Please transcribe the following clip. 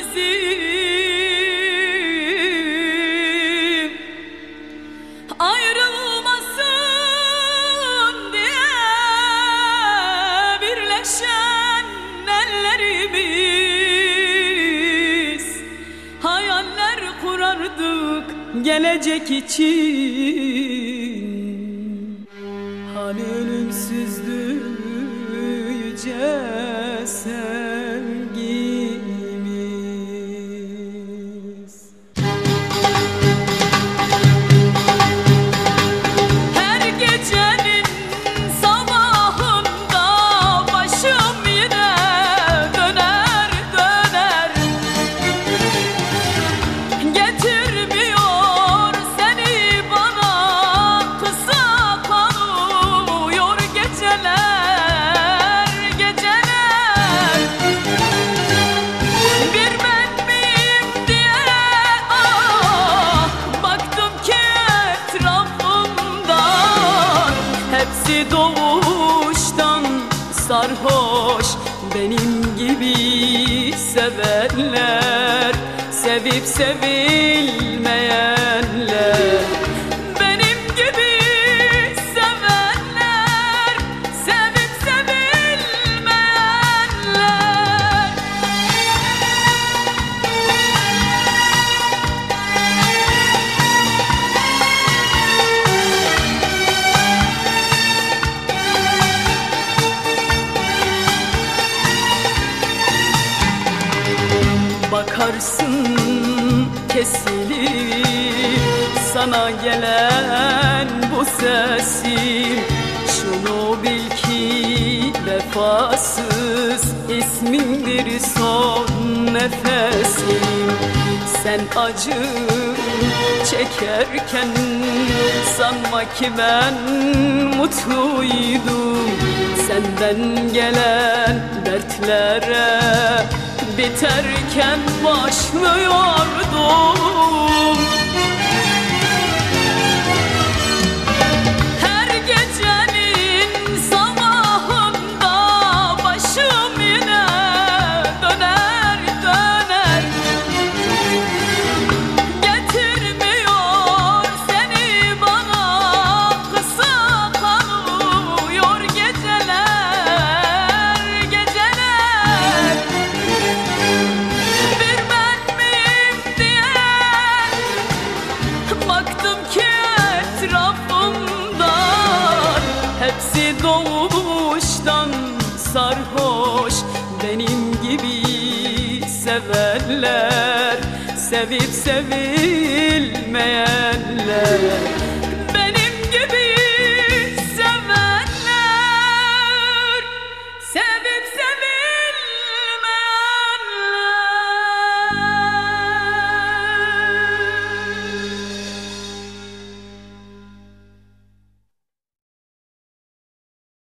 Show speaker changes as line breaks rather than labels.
bizim ayrılmasın diye birleşen ellerimiz, hayaller kurardık gelecek için. Hani ölümsüzdü yüce sevgimiz. Her gecenin sabahında başım yine döner döner, getirmiyor seni bana, kısa kalıyor geceler geceler. Bir ben miyim diye baktım ki etrafımdan hepsi doğuştan sarhoş, benim gibi sevenler, sevip sevilmeyenler. Benim gibi sevenler, sevip sevilmeyenler. Bakarsın kesilir sana gelen bu sesim, şunu bil ki vefasız ismindir son nefesim. Sen acı çekerken sanma ki ben mutluydum, senden gelen dertlere biterken başlıyordum. Her gecenin sabahında başım yine döner döner, getirmiyor seni bana, kısa kalıyor geceler geceler. Bir ben miyim diye baktım ki etrafımdan hepsi doğuştan sarhoş, benim gibi sevenler, sevip sevilmeyenler.